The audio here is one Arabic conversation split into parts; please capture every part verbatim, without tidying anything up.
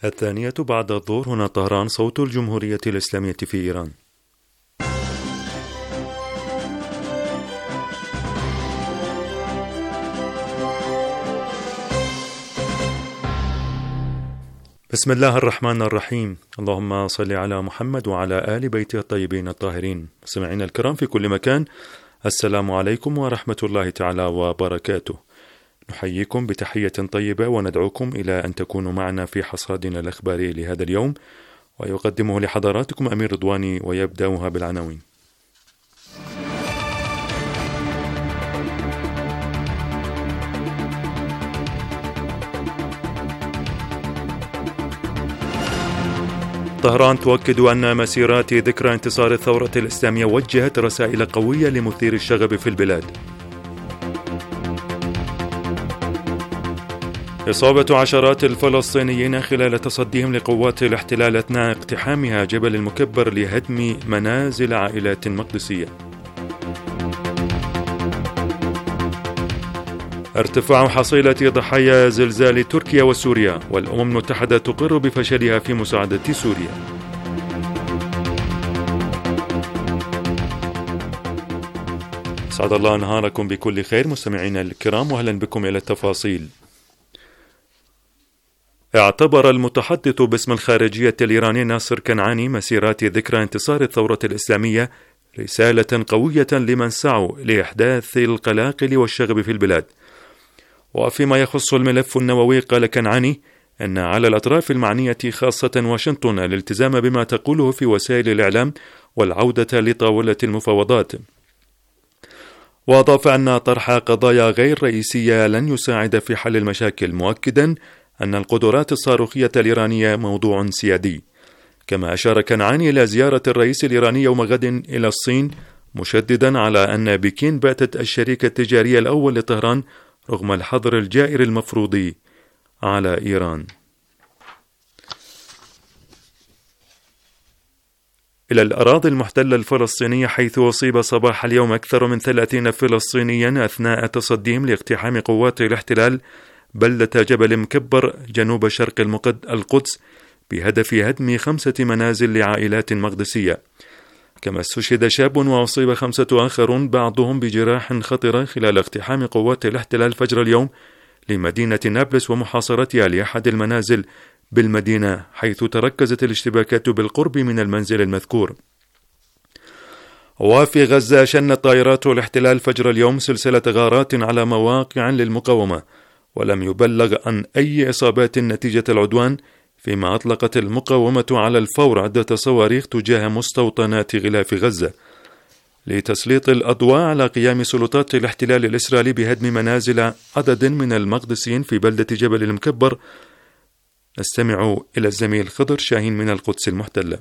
الثانية بعد الظهر. هنا طهران، صوت الجمهورية الإسلامية في إيران. بسم الله الرحمن الرحيم. اللهم صل على محمد وعلى آل بيته الطيبين الطاهرين. مستمعينا الكرام في كل مكان، السلام عليكم ورحمة الله تعالى وبركاته. نحييكم بتحية طيبة وندعوكم إلى أن تكونوا معنا في حصادنا الأخباري لهذا اليوم، ويقدمه لحضراتكم أمير رضواني، ويبدأها بالعناوين. طهران تؤكد أن مسيرات ذكرى انتصار الثورة الإسلامية وجهت رسائل قوية لمثير الشغب في البلاد. إصابة عشرات الفلسطينيين خلال تصديهم لقوات الاحتلال أثناء اقتحامها جبل المكبر لهدم منازل عائلات مقدسية. ارتفاع حصيلة ضحايا زلزال تركيا وسوريا، والأمم المتحدة تقر بفشلها في مساعدة سوريا. سعد الله نهاركم بكل خير مستمعينا الكرام، وأهلا بكم إلى التفاصيل. اعتبر المتحدث باسم الخارجية الإيراني ناصر كنعاني مسيرات ذكرى انتصار الثورة الإسلامية رسالة قوية لمن سعوا لإحداث القلاقل والشغب في البلاد. وفيما يخص الملف النووي، قال كنعاني أن على الأطراف المعنية خاصة واشنطن الالتزام بما تقوله في وسائل الإعلام والعودة لطاولة المفاوضات. وأضاف أن طرح قضايا غير رئيسية لن يساعد في حل المشاكل، مؤكدا أن القدرات الصاروخية الإيرانية موضوع سيادي. كما أشار كنعاني إلى زيارة الرئيس الإيراني يوم غد إلى الصين، مشددا على أن بكين باتت الشريك التجاري الأول لطهران رغم الحظر الجائر المفروض على إيران. إلى الأراضي المحتلة الفلسطينية، حيث أصيب صباح اليوم أكثر من ثلاثين فلسطينيا أثناء تصديهم لاقتحام قوات الاحتلال بلدة جبل مكبر جنوب شرق القدس بهدف هدم خمسة منازل لعائلات مقدسية. كما استشهد شاب وأصيب خمسة آخرون بعضهم بجراح خطرة خلال اقتحام قوات الاحتلال فجر اليوم لمدينة نابلس ومحاصرتها لأحد المنازل بالمدينة، حيث تركزت الاشتباكات بالقرب من المنزل المذكور. وفي غزة، شنت طائرات الاحتلال فجر اليوم سلسلة غارات على مواقع للمقاومة، ولم يبلغ عن أي إصابات نتيجة العدوان، فيما أطلقت المقاومة على الفور عدة صواريخ تجاه مستوطنات غلاف غزة لتسليط الأضواء على قيام سلطات الاحتلال الإسرائيلي بهدم منازل عدد من المقدسيين في بلدة جبل المكبر. نستمع إلى الزميل خضر شاهين من القدس المحتلة.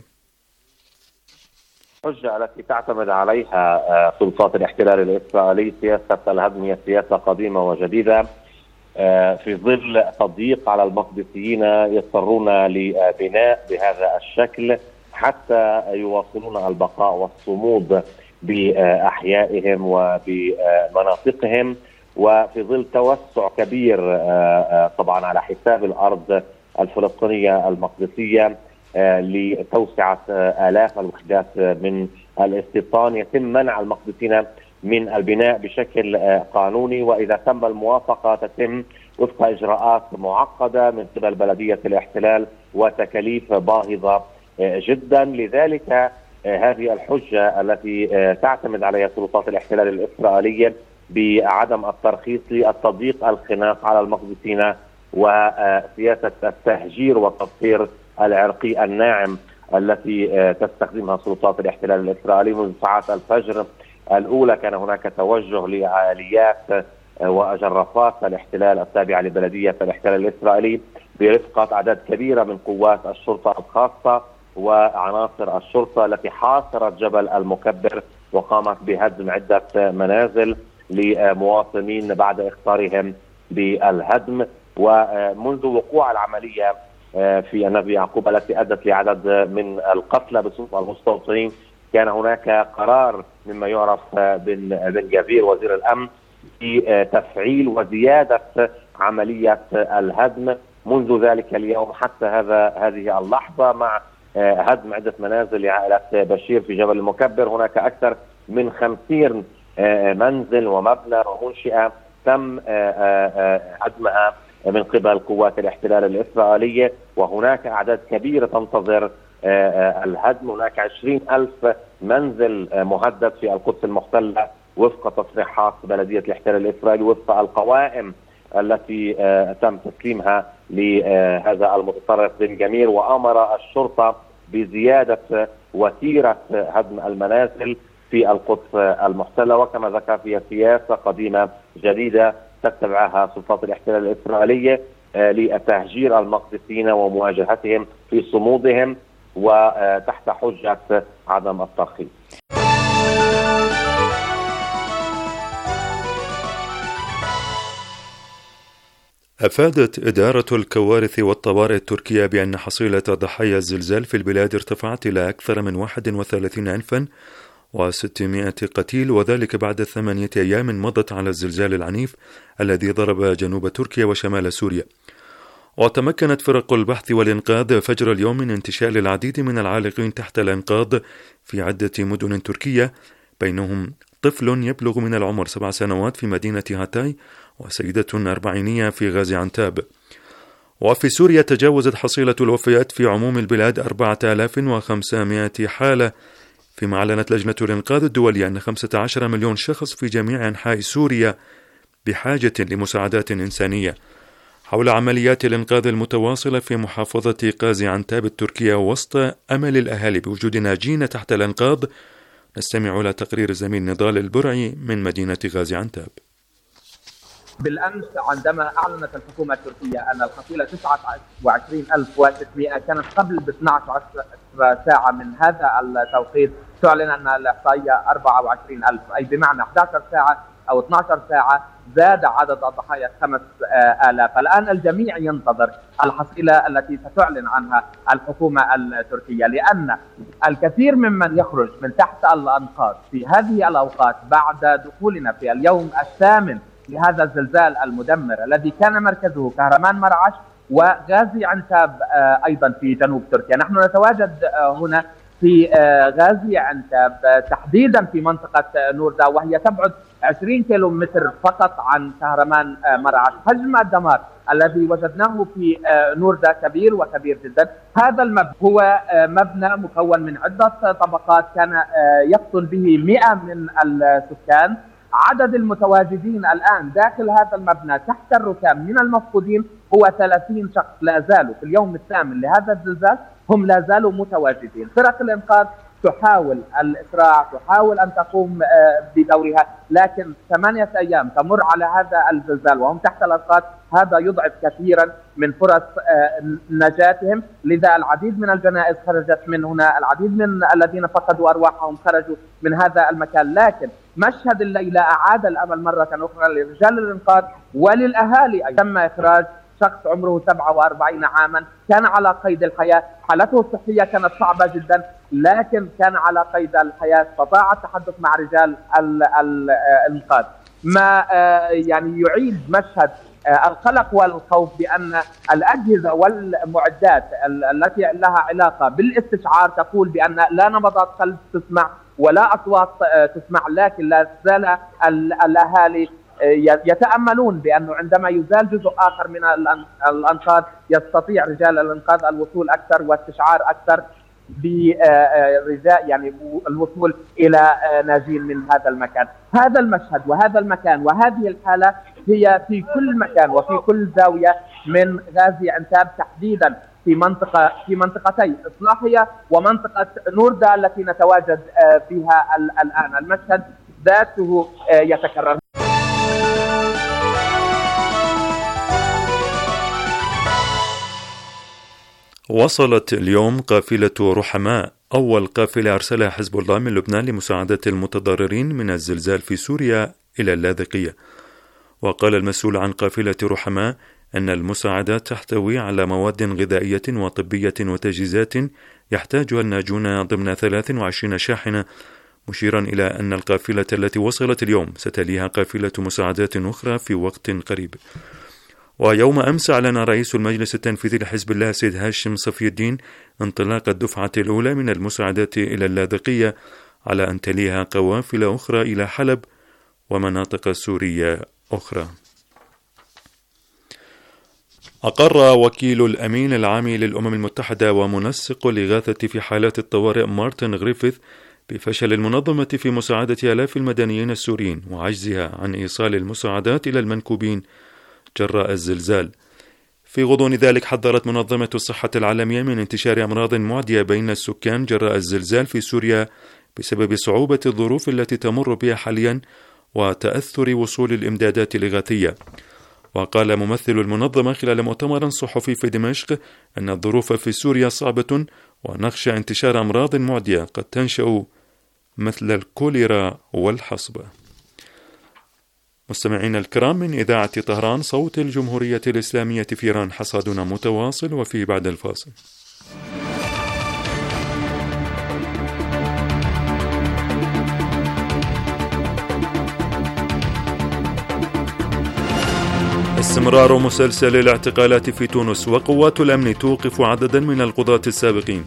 الحجة التي تعتمد عليها سلطات الاحتلال الإسرائيلي سياسة الهدم هي سياسة قديمة وجديدة، في ظل تضييق على المقدسيين يضطرون لبناء بهذا الشكل حتى يواصلون البقاء والصمود بأحيائهم وبمناطقهم، وفي ظل توسع كبير طبعا على حساب الأرض الفلسطينية المقدسية لتوسعة آلاف الوحدات من الاستيطان، يتم منع المقدسيين من البناء بشكل قانوني، وإذا تم الموافقة تتم وفق إجراءات معقدة من قبل بلدية الاحتلال وتكاليف باهظة جدا. لذلك هذه الحجة التي تعتمد عليها سلطات الاحتلال الإسرائيلي بعدم الترخيص للتضييق الخناق على المقدسيين وسياسة التهجير والتطهير العرقي الناعم التي تستخدمها سلطات الاحتلال الإسرائيلي. منذ ساعات الفجر الأولى كان هناك توجه لعاليات وجرافات الاحتلال التابعة لبلدية الاحتلال الإسرائيلي برفقة أعداد كبيرة من قوات الشرطة الخاصة وعناصر الشرطة التي حاصرت جبل المكبر وقامت بهدم عدة منازل لمواطنين بعد إخطارهم بالهدم. ومنذ وقوع العملية في النبي يعقوب التي أدت لعدد من القتلى بصوت المستوطنين، كان هناك قرار مما يعرف بن بن جافير وزير الأمن في تفعيل وزيادة عملية الهدم منذ ذلك اليوم حتى هذا هذه اللحظة، مع هدم عدة منازل لعائلة بشير في جبل المكبر. هناك أكثر من خمسين منزل ومبنى ومنشئة تم هدمها من قبل قوات الاحتلال الإسرائيلية، وهناك أعداد كبيرة تنتظر الهدم. هناك عشرين ألف منزل مهدد في القدس المحتلة وفق تصريحات بلدية الاحتلال الإسرائيلي، وفق القوائم التي تم تسليمها لهذا المتطرف بن جمير. وأمر الشرطة بزيادة وتيرة هدم المنازل في القدس المحتلة، وكما ذكر في سياسة قديمة جديدة تتبعها سلطات الاحتلال الإسرائيلية لتهجير المقدسيين ومواجهتهم في صمودهم وتحت حجة عدم الترخيص. أفادت إدارة الكوارث والطوارئ التركية بأن حصيلة ضحايا الزلزال في البلاد ارتفعت إلى أكثر من واحد وثلاثين ألفا وستمائة قتيل، وذلك بعد ثمانية أيام مضت على الزلزال العنيف الذي ضرب جنوب تركيا وشمال سوريا. وتمكنت فرق البحث والإنقاذ فجر اليوم من انتشال العديد من العالقين تحت الإنقاذ في عدة مدن تركية، بينهم طفل يبلغ من العمر سبع سنوات في مدينة هاتاي، وسيدة أربعينية في غازي عنتاب. وفي سوريا تجاوزت حصيلة الوفيات في عموم البلاد أربعة آلاف وخمسمائة حالة، فيما أعلنت لجنة الإنقاذ الدولية أن خمسة عشر مليون شخص في جميع أنحاء سوريا بحاجة لمساعدات إنسانية. حول عمليات الإنقاذ المتواصلة في محافظة غازي عنتاب التركية وسط أمل الأهالي بوجود ناجين تحت الإنقاذ، نستمع إلى تقرير الزميل نضال البرعي من مدينة غازي عنتاب. بالأمس عندما أعلنت الحكومة التركية أن الحصيلة تسعة وعشرين ألف وستمائة، كانت قبل ب اثنتي عشرة ساعة من هذا التوقيت تعلن أن الإحصائية أربعة وعشرين ألف، أي بمعنى أحد عشر ساعة أو اثنتي عشرة ساعة زاد عدد الضحايا خمس آلاف. الآن الجميع ينتظر الحصيلة التي ستعلن عنها الحكومة التركية، لأن الكثير ممن يخرج من تحت الأنقاض في هذه الأوقات بعد دخولنا في اليوم الثامن لهذا الزلزال المدمر الذي كان مركزه كهرمان مرعش وغازي عنتاب أيضا في جنوب تركيا. نحن نتواجد هنا في غازي عنتاب تحديدا في منطقة نوردا، وهي تبعد عشرين كيلو متر فقط عن كهرمان مرعش. حجم الدمار الذي وجدناه في نوردا كبير وكبير جدا. هذا المبنى هو مبنى مكون من عدة طبقات، كان يقطن به مئة من السكان. عدد المتواجدين الآن داخل هذا المبنى تحت الركام من المفقودين هو ثلاثين شخص، لا زالوا في اليوم الثامن لهذا الزلزال هم لا زالوا متواجدين. فرق الإنقاذ تحاول الإسراع، تحاول أن تقوم بدورها، لكن ثمانية أيام تمر على هذا الزلزال وهم تحت الأنقاض، هذا يضعف كثيرا من فرص نجاتهم. لذا العديد من الجنائز خرجت من هنا، العديد من الذين فقدوا أرواحهم خرجوا من هذا المكان. لكن مشهد الليلة أعاد الأمل مرة أخرى لرجال الإنقاذ وللأهالي. تم إخراج شخص عمره سبعة وأربعين عاما، كان على قيد الحياة، حالته الصحية كانت صعبة جدا لكن كان على قيد الحياة، استطاع التحدث مع رجال الإنقاذ. ما يعني يعيد مشهد القلق والخوف بأن الأجهزة والمعدات التي لها علاقة بالاستشعار تقول بأن لا نبضات قلب تسمع ولا أصوات تسمع، لكن لا زال الأهالي يتأملون بأنه عندما يزال جزء آخر من الأنقاض يستطيع رجال الإنقاذ الوصول أكثر واستشعار أكثر برجاء يعني الوصول إلى ناجين من هذا المكان. هذا المشهد وهذا المكان وهذه الحالة هي في كل مكان وفي كل زاوية من غازي عنتاب، تحديدا في منطقة في منطقتي إصلاحية ومنطقة نوردا التي نتواجد فيها الآن. المشهد ذاته يتكرر. وصلت اليوم قافلة رحماء، أول قافلة أرسلها حزب الله من لبنان لمساعدة المتضررين من الزلزال في سوريا إلى اللاذقية. وقال المسؤول عن قافلة رحماء أن المساعدات تحتوي على مواد غذائية وطبية وتجهيزات يحتاجها الناجون ضمن ثلاث وعشرين شاحنة، مشيرا إلى أن القافلة التي وصلت اليوم ستليها قافلة مساعدات أخرى في وقت قريب. ويوم أمس أعلن رئيس المجلس التنفيذي لحزب الله سيد هاشم صفي الدين انطلاق الدفعة الأولى من المساعدات إلى اللاذقية، على أن تليها قوافل أخرى إلى حلب ومناطق سورية أخرى. أقر وكيل الأمين العام للأمم المتحدة ومنسق الإغاثة في حالات الطوارئ مارتن غريفيث بفشل المنظمة في مساعدة آلاف المدنيين السوريين وعجزها عن إيصال المساعدات إلى المنكوبين جراء الزلزال. في غضون ذلك حذرت منظمة الصحة العالمية من انتشار أمراض معدية بين السكان جراء الزلزال في سوريا بسبب صعوبة الظروف التي تمر بها حاليا وتأثر وصول الإمدادات الإغاثية. وقال ممثل المنظمة خلال مؤتمر صحفي في دمشق أن الظروف في سوريا صعبة ونخشى انتشار أمراض معدية قد تنشأ مثل الكوليرا والحصبة. مستمعين الكرام، من إذاعة طهران صوت الجمهورية الإسلامية في إيران حصادنا متواصل وفي بعد الفاصل. استمرار مسلسل الاعتقالات في تونس، وقوات الأمن توقف عددا من القضاة السابقين.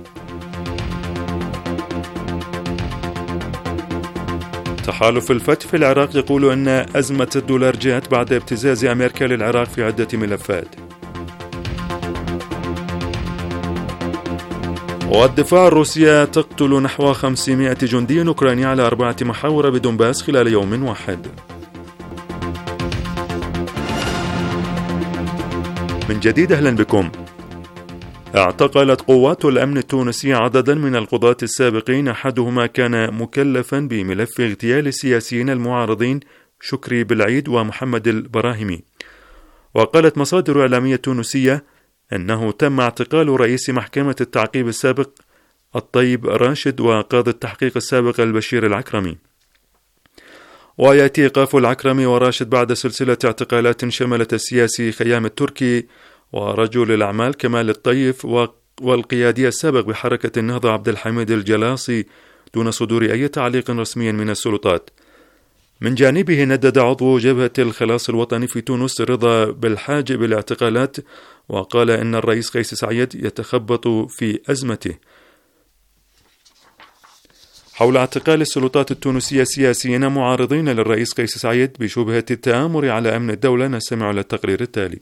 تحالف الفتح في العراق يقول أن أزمة الدولار جاءت بعد ابتزاز أمريكا للعراق في عدة ملفات. والدفاع الروسية تقتل نحو خمسمائة جندي أوكراني على أربعة محاور بدونباس خلال يوم واحد. من جديد أهلا بكم. اعتقلت قوات الأمن التونسية عددا من القضاة السابقين، أحدهما كان مكلفا بملف اغتيال السياسيين المعارضين شكري بالعيد ومحمد البراهيمي. وقالت مصادر إعلامية تونسية أنه تم اعتقال رئيس محكمة التعقيب السابق الطيب راشد وقاضي التحقيق السابق البشير العكرمي. ويأتي إيقاف العكرمي وراشد بعد سلسلة اعتقالات شملت السياسي خيام التركي ورجل الأعمال كمال الطيف والقيادي السابق بحركة النهضة عبد الحميد الجلاصي دون صدور أي تعليق رسمي من السلطات. من جانبه ندد عضو جبهة الخلاص الوطني في تونس رضا بالحاج بالاعتقالات، وقال إن الرئيس قيس سعيد يتخبط في أزمته. حول اعتقال السلطات التونسية سياسيين معارضين للرئيس قيس سعيد بشبهة التآمر على أمن الدولة، نستمع إلى التقرير التالي.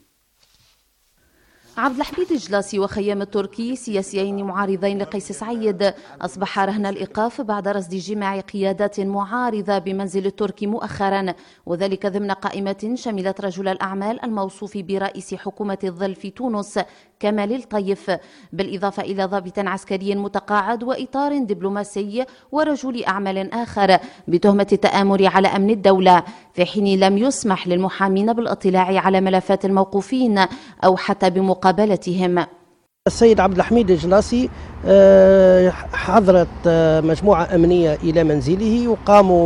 عبد الحميد الجلاصي وخيام التركي، سياسيين معارضين لقيس سعيد، أصبح رهن الإيقاف بعد رصد جماع قيادات معارضة بمنزل التركي مؤخرا، وذلك ضمن قائمة شملت رجل الأعمال الموصوف برئيس حكومة الظل في تونس كمال الطيف، بالإضافة إلى ضابط عسكري متقاعد وإطار دبلوماسي ورجل أعمال آخر بتهمة التآمر على أمن الدولة، في حين لم يسمح للمحامين بالاطلاع على ملفات الموقوفين أو حتى بمقابلتهم. السيد عبد الحميد الجلاصي حضرت مجموعة أمنية إلى منزله وقاموا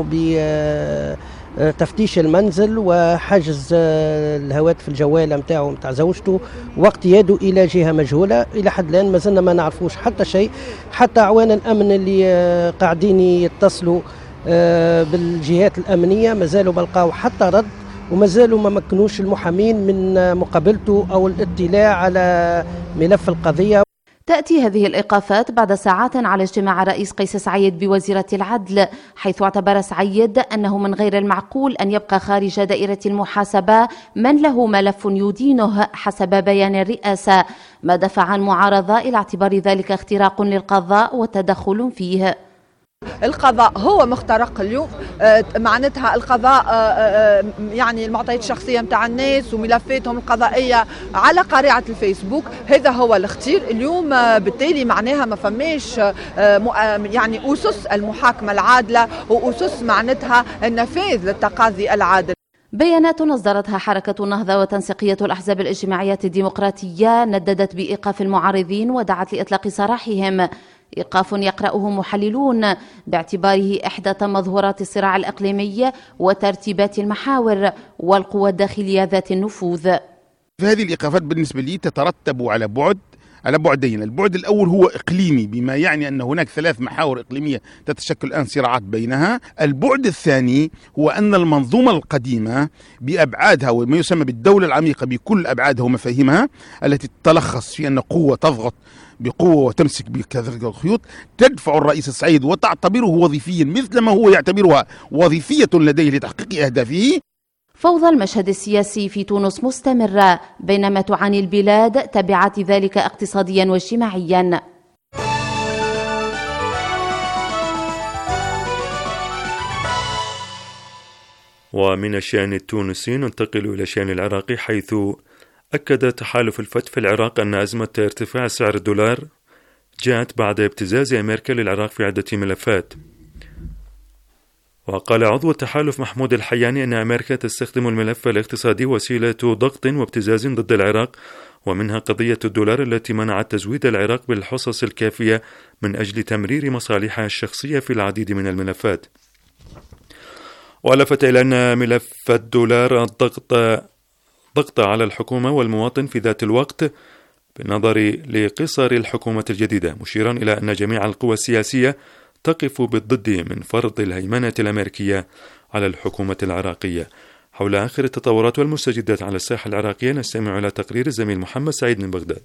بتفتيش المنزل وحجز الهواتف الجوالة متاعه متاع زوجته واقتياده إلى جهة مجهولة. إلى حد الآن ما زلنا ما نعرفوش حتى شيء، حتى أعوان الأمن اللي قاعدين يتصلوا بالجهات الأمنية ما زالوا بلقاو حتى رد، وما زالوا ما مكنوش المحامين من مقابلته أو الاطلاع على ملف القضية. تأتي هذه الإيقافات بعد ساعات على اجتماع رئيس قيس سعيد بوزيرة العدل، حيث اعتبر سعيد أنه من غير المعقول أن يبقى خارج دائرة المحاسبة من له ملف يدينه حسب بيان الرئاسة، ما دفع المعارضة إلى اعتبار ذلك اختراق للقضاء وتدخل فيه. القضاء هو مخترق اليوم، معناتها القضاء يعني المعطيات الشخصية متاع الناس وملفاتهم القضائية على قارعة الفيسبوك، هذا هو الاختيار اليوم. بالتالي معناها ما فماش يعني أسس المحاكمة العادلة وأسس معناتها النفاذ للتقاضي العادل. بيانات أصدرتها حركة النهضة وتنسيقية الأحزاب الاجتماعيات الديمقراطية نددت بإيقاف المعارضين ودعت لإطلاق سراحهم، إيقاف يقرأه محللون باعتباره إحدى مظهورات الصراع الإقليمي وترتيبات المحاور والقوى الداخلية ذات النفوذ. فهذه الإيقافات بالنسبة لي تترتب على بعد على بعدين. البعد الأول هو إقليمي، بما يعني أن هناك ثلاث محاور إقليمية تتشكل الآن صراعات بينها. البعد الثاني هو أن المنظومة القديمة بأبعادها وما يسمى بالدولة العميقة بكل أبعادها ومفاهيمها التي تتلخص في أن قوة تضغط بقوة وتمسك بكثرة الخيوط تدفع الرئيس السعيد وتعتبره وظيفيا مثل ما هو يعتبرها وظيفية لديه لتحقيق أهدافه. فوضى المشهد السياسي في تونس مستمرة بينما تعاني البلاد تبعات ذلك اقتصاديا واجتماعيا. ومن الشأن التونسي ننتقل إلى الشأن العراقي، حيث أكد تحالف الفتح في العراق أن أزمة ارتفاع سعر الدولار جاءت بعد ابتزاز أمريكا للعراق في عدة ملفات. وقال عضو التحالف محمود الحياني أن أمريكا تستخدم الملف الاقتصادي وسيلة ضغط وابتزاز ضد العراق، ومنها قضية الدولار التي منعت تزويد العراق بالحصص الكافية من أجل تمرير مصالحها الشخصية في العديد من الملفات. ولفت إلى أن ملف الدولار الضغط ضغط على الحكومة والمواطن في ذات الوقت بالنظر لقصر الحكومة الجديدة، مشيرا إلى أن جميع القوى السياسية تقف بالضد من فرض الهيمنة الأمريكية على الحكومة العراقية. حول آخر التطورات والمستجدات على الساحة العراقية نستمع إلى تقرير الزميل محمد سعيد من بغداد.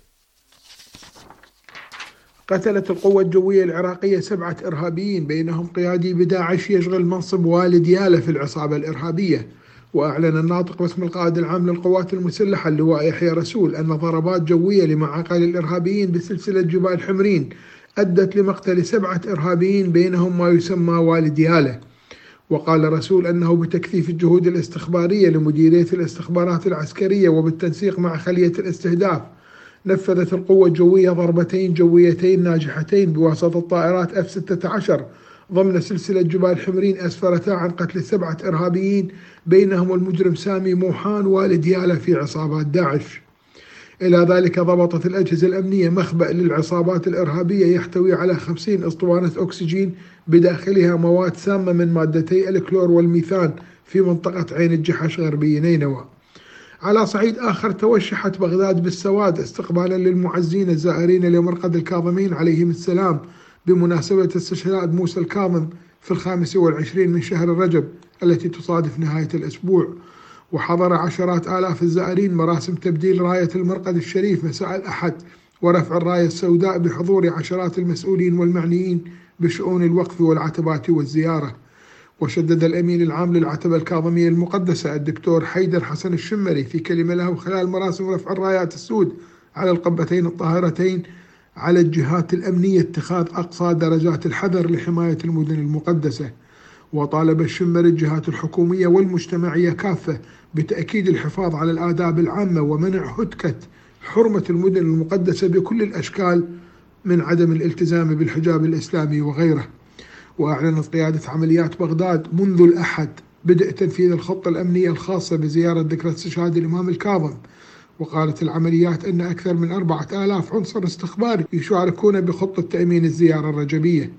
قتلت القوة الجوية العراقية سبعة إرهابيين بينهم قيادي بداعش يشغل منصب والد ياله في العصابة الإرهابية. وأعلن الناطق باسم القائد العام للقوات المسلحة اللواء يحيى رسول أن ضربات جوية لمعاقل الإرهابيين بسلسلة جبال حمرين أدت لمقتل سبعة إرهابيين بينهم ما يسمى والد ياله. وقال رسول أنه بتكثيف الجهود الاستخبارية لمديرية الاستخبارات العسكرية وبالتنسيق مع خلية الاستهداف نفذت القوة الجوية ضربتين جويتين ناجحتين بواسطة طائرات إف ستة عشر ضمن سلسلة جبال حمرين أسفرتا عن قتل سبعة إرهابيين بينهم المجرم سامي موحان والد ياله في عصابات داعش. إلى ذلك ضبطت الأجهزة الأمنية مخبأ للعصابات الإرهابية يحتوي على خمسين أسطوانة أكسجين بداخلها مواد سامة من مادتي الكلور والميثان في منطقة عين الجحش غربي نينوى. على صعيد آخر توشحت بغداد بالسواد استقبالا للمعزين الزائرين لمرقد الكاظمين عليهم السلام بمناسبة استشهاد موسى الكاظم في الخامس والعشرين من شهر رجب التي تصادف نهاية الأسبوع. وحضر عشرات آلاف الزائرين مراسم تبديل راية المرقد الشريف مساء الأحد ورفع الراية السوداء بحضور عشرات المسؤولين والمعنيين بشؤون الوقف والعتبات والزيارة. وشدد الأمين العام للعتبة الكاظمية المقدسة الدكتور حيدر حسن الشمري في كلمة له خلال مراسم رفع الرايات السود على القبتين الطاهرتين على الجهات الأمنية اتخاذ أقصى درجات الحذر لحماية المدن المقدسة. وطالب الشمري الجهات الحكومية والمجتمعية كافة بتأكيد الحفاظ على الآداب العامة ومنع هتكة حرمة المدن المقدسة بكل الأشكال من عدم الالتزام بالحجاب الإسلامي وغيره. وأعلنت قيادة عمليات بغداد منذ الأحد بدء تنفيذ الخطة الأمنية الخاصة بزيارة ذكرى استشهاد الإمام الكاظم. وقالت العمليات أن أكثر من أربعة آلاف عنصر استخباري يشاركون بخطة تأمين الزيارة الرجبية.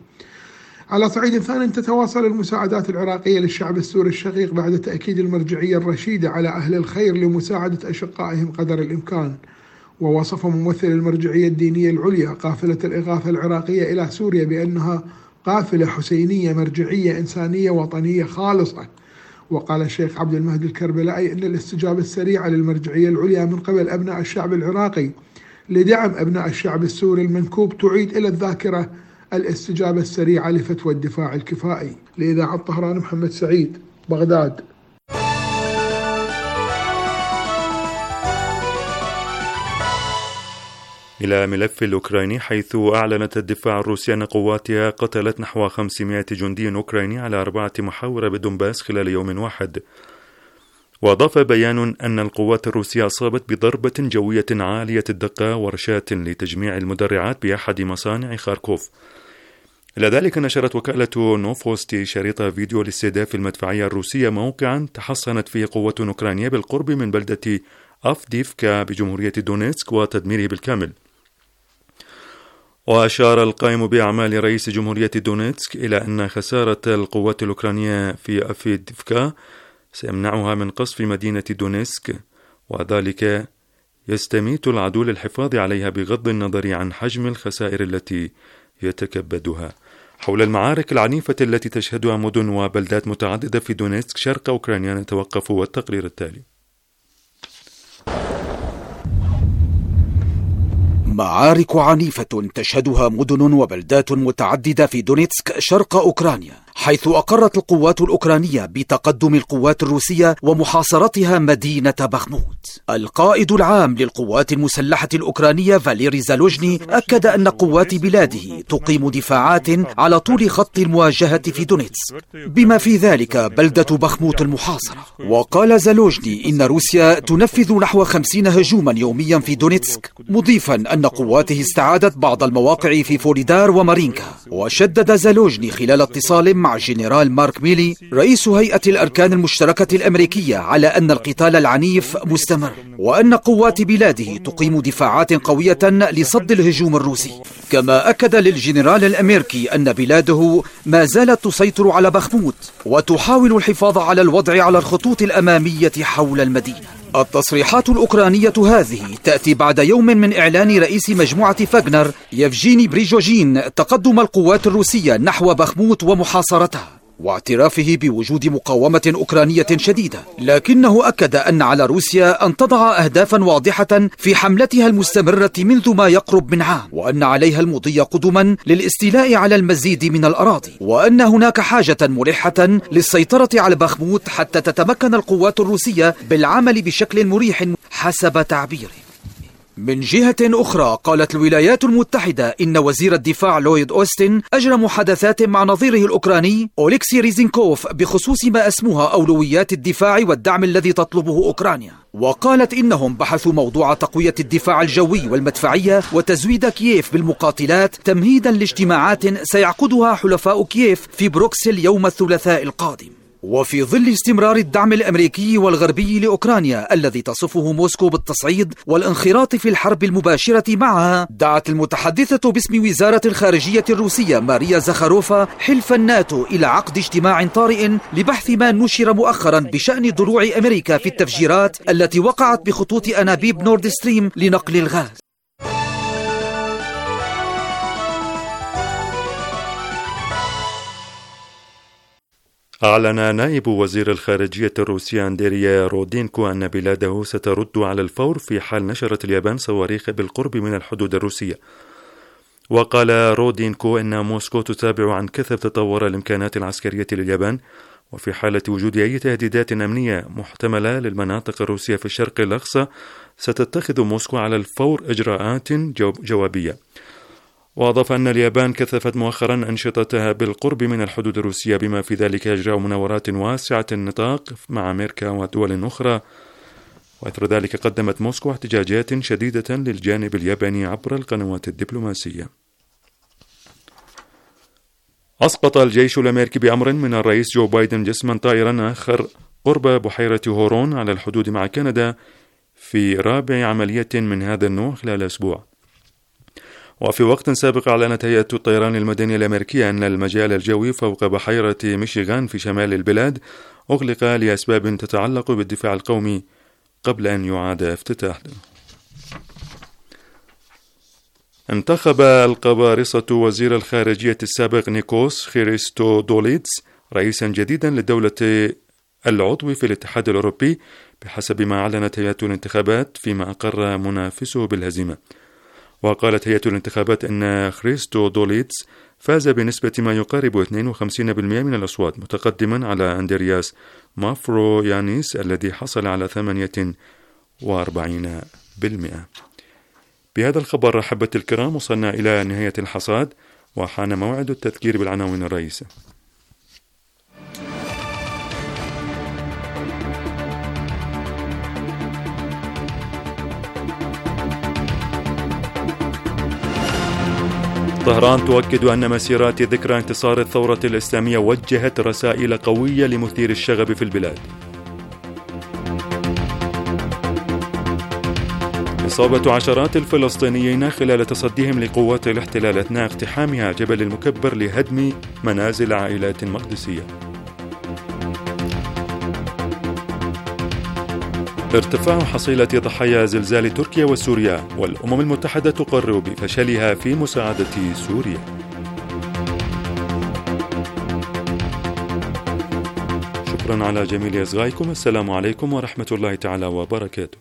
على صعيد ثاني تتواصل المساعدات العراقية للشعب السوري الشقيق بعد تأكيد المرجعية الرشيدة على أهل الخير لمساعدة أشقائهم قدر الإمكان. ووصف ممثل المرجعية الدينية العليا قافلة الإغاثة العراقية إلى سوريا بأنها قافلة حسينية مرجعية إنسانية وطنية خالصة. وقال الشيخ عبد المهدي الكربلائي أن الاستجابة السريعة للمرجعية العليا من قبل أبناء الشعب العراقي لدعم أبناء الشعب السوري المنكوب تعيد إلى الذاكرة الاستجابة السريعة لفتوى الدفاع الكفائي. لإذاعة طهران محمد سعيد بغداد. إلى ملف الأوكراني، حيث أعلنت الدفاع الروسي أن قواتها قتلت نحو خمسمائة جندي أوكراني على أربعة محاور بالدنباس خلال يوم واحد. وأضاف بيان أن القوات الروسية أصابت بضربة جوية عالية الدقة ورشات لتجميع المدرعات بأحد مصانع خاركوف. إلى ذلك نشرت وكالة نوفوستي شريط فيديو لاستهداف المدفعية الروسية موقعا تحصنت فيه قوة أوكرانية بالقرب من بلدة أفديفكا بجمهورية دونيتسك وتدميره بالكامل. وأشار القائم بأعمال رئيس جمهورية دونيتسك إلى أن خسارة القوات الأوكرانية في أفديفكا سيمنعها من قصف مدينة دونيتسك، وذلك يستميت العدو للحفاظ عليها بغض النظر عن حجم الخسائر التي يتكبدها. حول المعارك العنيفة التي تشهدها مدن وبلدات متعددة في دونيتسك شرق أوكرانيا نتوقف والتقرير التالي. معارك عنيفة تشهدها مدن وبلدات متعددة في دونيتسك شرق أوكرانيا، حيث أقرت القوات الأوكرانية بتقدم القوات الروسية ومحاصرتها مدينة بخموت. القائد العام للقوات المسلحة الأوكرانية فاليري زالوجني أكد أن قوات بلاده تقيم دفاعات على طول خط المواجهة في دونيتسك، بما في ذلك بلدة بخموت المحاصرة. وقال زالوجني إن روسيا تنفذ نحو خمسين هجوما يوميا في دونيتسك، مضيفا أن قواته استعادت بعض المواقع في فوليدار ومارينكا. وشدد زالوجني خلال اتصال مع جنرال مارك ميلي رئيس هيئة الأركان المشتركة الأمريكية على أن القتال العنيف مستمر، وأن قوات بلاده تقيم دفاعات قوية لصد الهجوم الروسي. كما أكد للجنرال الأمريكي أن بلاده ما زالت تسيطر على بخموت وتحاول الحفاظ على الوضع على الخطوط الأمامية حول المدينة. التصريحات الأوكرانية هذه تأتي بعد يوم من إعلان رئيس مجموعة فاغنر يفجيني بريجوجين تقدم القوات الروسية نحو بخموت ومحاصرتها، واعترافه بوجود مقاومة أوكرانية شديدة، لكنه أكد أن على روسيا أن تضع أهدافا واضحة في حملتها المستمرة منذ ما يقرب من عام، وأن عليها المضي قدما للاستيلاء على المزيد من الأراضي، وأن هناك حاجة ملحة للسيطرة على بخموت حتى تتمكن القوات الروسية بالعمل بشكل مريح حسب تعبيره. من جهة أخرى، قالت الولايات المتحدة إن وزير الدفاع لويد أوستن أجرى محادثات مع نظيره الأوكراني أوليكسي ريزينكوف بخصوص ما أسموها أولويات الدفاع والدعم الذي تطلبه أوكرانيا. وقالت إنهم بحثوا موضوع تقوية الدفاع الجوي والمدفعية وتزويد كييف بالمقاتلات تمهيدا لاجتماعات سيعقدها حلفاء كييف في بروكسل يوم الثلاثاء القادم. وفي ظل استمرار الدعم الأمريكي والغربي لأوكرانيا الذي تصفه موسكو بالتصعيد والانخراط في الحرب المباشرة معها، دعت المتحدثة باسم وزارة الخارجية الروسية ماريا زخاروفا حلف الناتو إلى عقد اجتماع طارئ لبحث ما نشر مؤخرا بشأن ضلوع أمريكا في التفجيرات التي وقعت بخطوط أنابيب نورد ستريم لنقل الغاز. أعلن نائب وزير الخارجية الروسي أندريا رودينكو أن بلاده سترد على الفور في حال نشرت اليابان صواريخ بالقرب من الحدود الروسية. وقال رودينكو أن موسكو تتابع عن كثب تطور الإمكانات العسكرية لليابان، وفي حالة وجود أي تهديدات أمنية محتملة للمناطق الروسية في الشرق الأقصى ستتخذ موسكو على الفور إجراءات جوابية. وأضاف أن اليابان كثفت مؤخرا أنشطتها بالقرب من الحدود الروسية، بما في ذلك إجراء مناورات واسعة النطاق مع أمريكا ودول أخرى. وإثر ذلك قدمت موسكو احتجاجات شديدة للجانب الياباني عبر القنوات الدبلوماسية. أسقط الجيش الأمريكي بأمر من الرئيس جو بايدن جسما طائرا آخر قرب بحيرة هورون على الحدود مع كندا في رابع عملية من هذا النوع خلال أسبوع. وفي وقت سابق أعلنت هيئة الطيران المدني الأمريكية أن المجال الجوي فوق بحيرة ميشيغان في شمال البلاد أغلق لأسباب تتعلق بالدفاع القومي قبل أن يعاد افتتاحه. انتخب القبارصة وزير الخارجية السابق نيكوس خريستودوليتس رئيسا جديدا للدولة العضو في الاتحاد الأوروبي بحسب ما أعلنت هيئة الانتخابات، فيما أقر منافسه بالهزيمة. وقالت هيئة الانتخابات أن خريستودوليتس فاز بنسبة ما يقارب اثنين وخمسين بالمئة من الأصوات، متقدما على أندرياس مافرويانيس الذي حصل على ثمانية وأربعين بالمئة. بهذا الخبر أحبة الكرام وصلنا إلى نهاية الحصاد، وحان موعد التذكير بالعناوين الرئيسة. طهران تؤكد أن مسيرات ذكرى انتصار الثورة الإسلامية وجهت رسائل قوية لمثير الشغب في البلاد. إصابة عشرات الفلسطينيين خلال تصديهم لقوات الاحتلال أثناء اقتحامها جبل المكبر لهدم منازل عائلات مقدسية. ارتفاع حصيلة ضحايا زلزال تركيا وسوريا، والأمم المتحدة تقرر بفشلها في مساعدة سوريا. شكرا على جميل إصغائكم. السلام عليكم ورحمة الله تعالى وبركاته.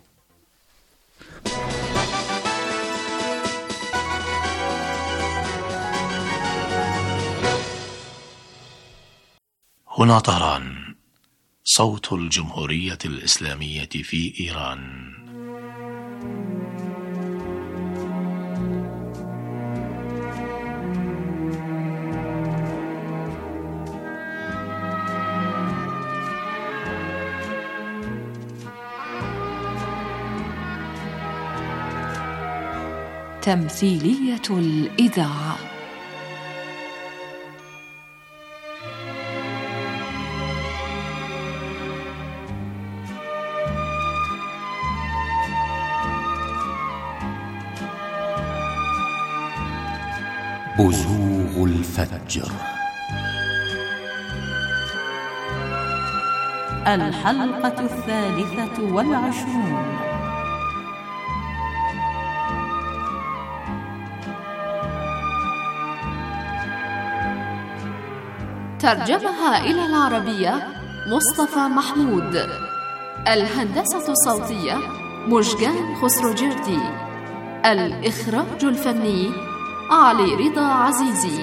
هنا طهران، صوت الجمهورية الإسلامية في إيران. تمثيلية الإذاعة. بزوغ الفجر، الحلقة الثالثة والعشرون. ترجمها إلى العربية مصطفى محمود. الهندسة الصوتية مجان خسروجردي. الإخراج الفني علي رضا عزيزي.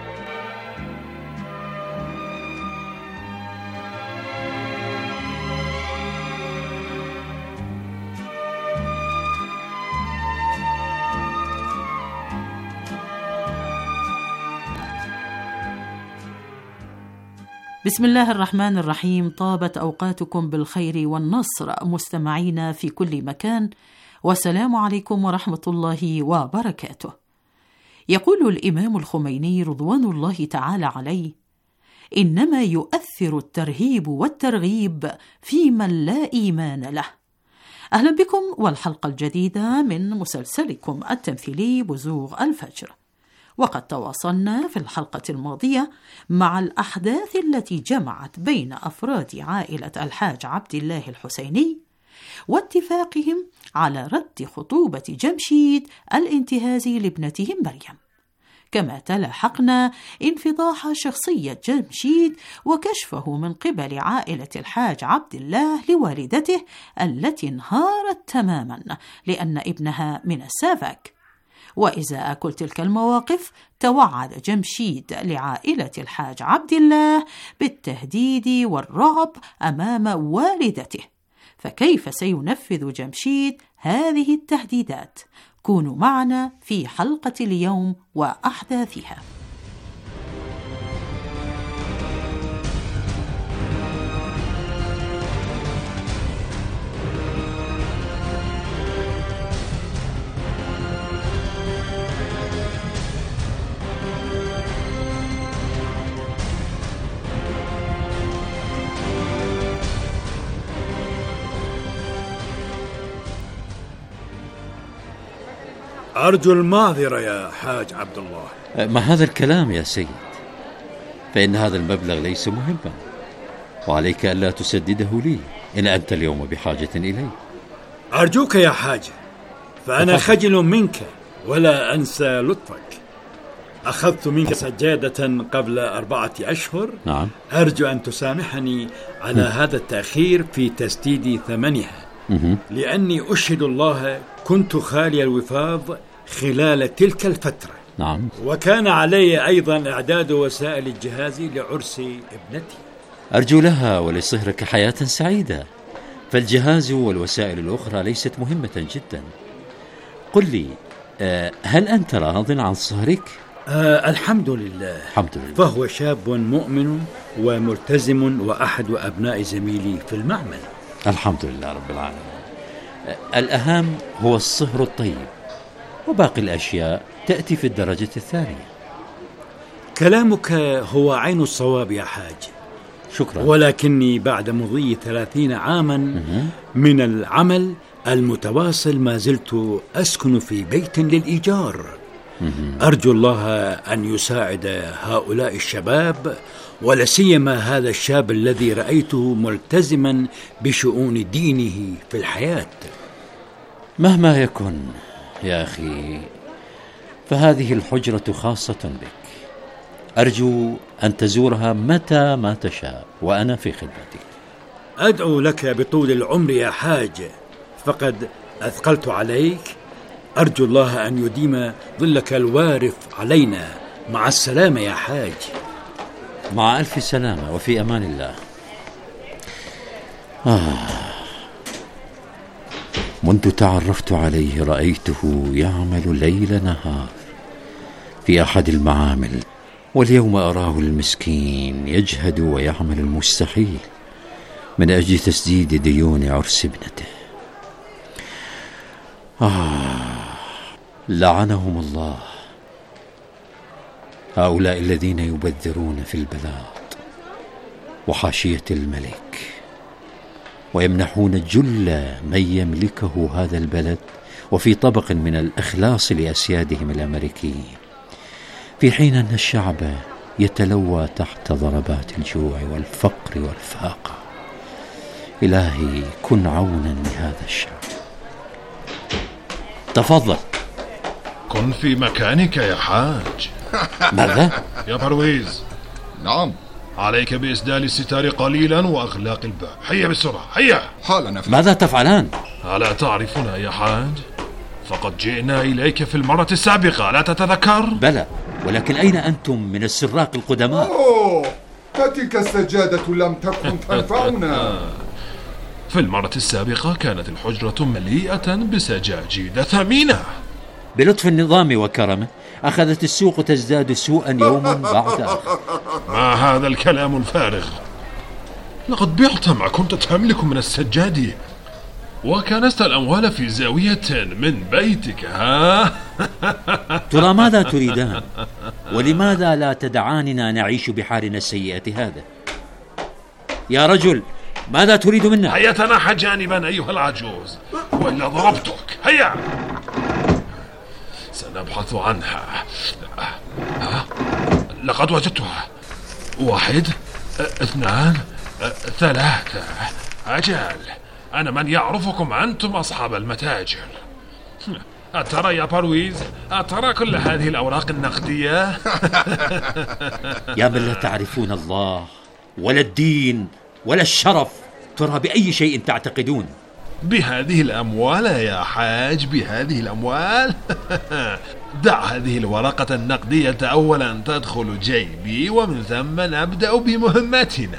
بسم الله الرحمن الرحيم. طابت أوقاتكم بالخير والنصر مستمعين في كل مكان، والسلام عليكم ورحمة الله وبركاته. يقول الإمام الخميني رضوان الله تعالى عليه: إنما يؤثر الترهيب والترغيب في من لا إيمان له. أهلا بكم والحلقة الجديدة من مسلسلكم التمثيلي بزوغ الفجر. وقد تواصلنا في الحلقة الماضية مع الأحداث التي جمعت بين أفراد عائلة الحاج عبد الله الحسيني واتفاقهم على رد خطوبة جمشيد الانتهازي لابنتهم مريم، كما تلاحقنا انفضاح شخصية جمشيد وكشفه من قبل عائلة الحاج عبد الله لوالدته التي انهارت تماما لأن ابنها من السافاك. وإزاء كل تلك المواقف توعد جمشيد لعائلة الحاج عبد الله بالتهديد والرعب أمام والدته، فكيف سينفذ جمشيد هذه التهديدات؟ كونوا معنا في حلقة اليوم وأحداثها. أرجو المعذرة يا حاج عبد الله. ما هذا الكلام يا سيد؟ فإن هذا المبلغ ليس مهما، وعليك ألا تسدده لي إن أنت اليوم بحاجة إليه. أرجوك يا حاج، فأنا خجل منك ولا أنسى لطفك. أخذت منك سجادة قبل أربعة أشهر. نعم. أرجو أن تسامحني على هذا التأخير في تسديد ثمنها، لأني أشهد الله كنت خالي الوفاض خلال تلك الفترة. نعم. وكان علي أيضا إعداد وسائل الجهاز لعرس ابنتي. أرجو لها ولصهرك حياة سعيدة، فالجهاز والوسائل الأخرى ليست مهمة جدا. قل لي، هل أنت راض عن صهرك؟ آه الحمد لله. الحمد لله. فهو شاب مؤمن وملتزم وأحد أبناء زميلي في المعمل. الحمد لله رب العالمين. الأهم هو الصهر الطيب، وباقي الأشياء تأتي في الدرجة الثانية. كلامك هو عين الصواب يا حاج. شكرا. ولكني بعد مضي ثلاثين عاما من العمل المتواصل ما زلت أسكن في بيت للإيجار. أرجو الله أن يساعد هؤلاء الشباب ولا سيما هذا الشاب الذي رأيته ملتزما بشؤون دينه في الحياة. مهما يكن يا أخي، فهذه الحجرة خاصة بك. أرجو أن تزورها متى ما تشاء وأنا في خدمتك. أدعو لك بطول العمر يا حاج، فقد أثقلت عليك. أرجو الله أن يديم ظلك الوارف علينا. مع السلامة يا حاج. مع ألف سلامة وفي أمان الله. آه. منذ تعرفت عليه رأيته يعمل ليل نهار في أحد المعامل، واليوم أراه المسكين يجهد ويعمل المستحيل من أجل تسديد ديون عرس ابنته. آه. لعنهم الله، هؤلاء الذين يبذرون في البلاط وحاشية الملك، ويمنحون جل من يملكه هذا البلد وفي طبق من الإخلاص لأسيادهم الأمريكيين، في حين أن الشعب يتلوى تحت ضربات الجوع والفقر والفاقة. إلهي كن عونا لهذا الشعب. تفضل. كن في مكانك يا حاج. ماذا؟ يا برويز. نعم. عليك بإسدال الستار قليلا وأغلاق الباب. هيا بسرعة، هيا. حالا. ماذا تفعلان؟ ألا تعرفنا يا حاج؟ فقد جئنا إليك في المرة السابقة، لا تتذكر؟ بلى، ولكن أين أنتم من السراق القدماء؟ أوه، فتلك السجادة لم تكن تنفعنا. في المرة السابقة كانت الحجرة مليئة بسجاجيد ثمينة. بلطف النظام وكرمه أخذت السوق تزداد سوءا يوما بعد آخر. ما هذا الكلام الفارغ؟ لقد بعت ما كنت تملك من السجاد وكنست الأموال في زاوية من بيتك. ها؟ ترى ماذا تريدان؟ ولماذا لا تدعاننا نعيش بحالنا السيئة هذا؟ يا رجل، ماذا تريد منا؟ هيا تنحى جانبا أيها العجوز وإلا ضربتك. هيا سنبحث عنها. لقد وجدتها. واحد، اثنان، ثلاثة. أجل، أنا من يعرفكم أنتم أصحاب المتاجر. أترى يا برويز؟ أترى كل هذه الأوراق النقدية؟ يا من لا تعرفون الله ولا الدين ولا الشرف، ترى بأي شيء تعتقدون؟ بهذه الأموال يا حاج، بهذه الأموال. دع هذه الورقة النقدية أولا تدخل جيبي، ومن ثم نبدأ بمهمتنا.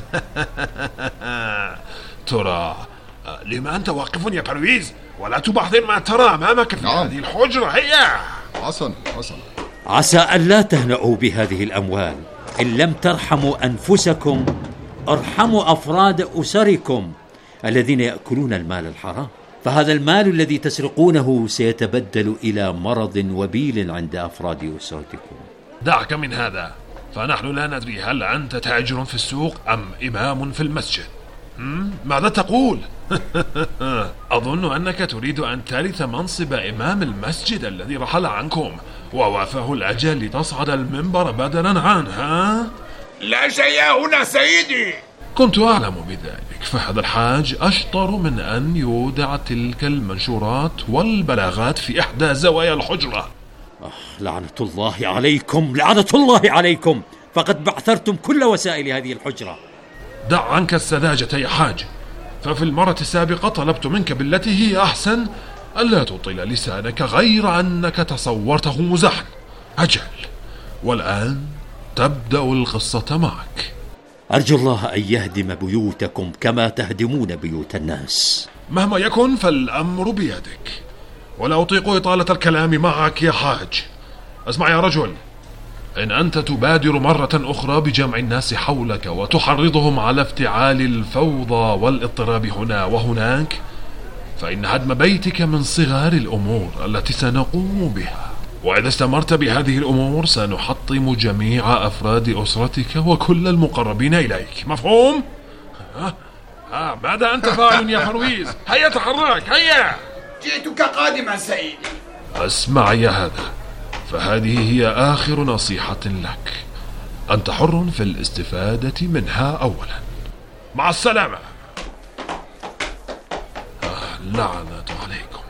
ترى لما أنت واقف يا برويز؟ ولا تبحث ما ترى أمامك في نعم. هذه الحجرة. هيا. حسن حسن. عسى أن لا تهنئوا بهذه الأموال. إن لم ترحموا أنفسكم ارحموا أفراد أسركم الذين يأكلون المال الحرام، فهذا المال الذي تسرقونه سيتبدل إلى مرض وبيل عند أفراد أسرتكم. دعك من هذا، فنحن لا ندري هل أنت تاجر في السوق أم إمام في المسجد. ماذا تقول؟ أظن أنك تريد أن ترث منصب إمام المسجد الذي رحل عنكم ووافاه الأجل لتصعد المنبر بدلا عنها. لا شيء هنا سيدي. كنت أعلم بذلك، فهذا الحاج أشطر من أن يودع تلك المنشورات والبلاغات في إحدى زوايا الحجرة. آه، لعنة الله عليكم، لعنة الله عليكم، فقد بعثرتم كل وسائل هذه الحجرة. دع عنك السذاجة يا حاج، ففي المرة السابقة طلبت منك بالتي هي أحسن ألا تطيل لسانك غير أنك تصورته مزحا. أجل، والآن تبدأ القصة معك. أرجو الله أن يهدم بيوتكم كما تهدمون بيوت الناس. مهما يكن فالأمر بيدك، ولا أطيق إطالة الكلام معك يا حاج. اسمع يا رجل، إن أنت تبادر مرة أخرى بجمع الناس حولك وتحرضهم على افتعال الفوضى والاضطراب هنا وهناك، فإن هدم بيتك من صغار الأمور التي سنقوم بها، وإذا استمرت بهذه الأمور سنحطم جميع أفراد أسرتك وكل المقربين إليك. مفهوم؟ ها؟ ها ماذا أنت فاعل يا فرويز؟ هيا تحرك، هيا. جئتك قادما سيدي. اسمع يا هذا، فهذه هي آخر نصيحة لك. أنت حر في الاستفادة منها أولا. مع السلامة. آه لعنة عليكم.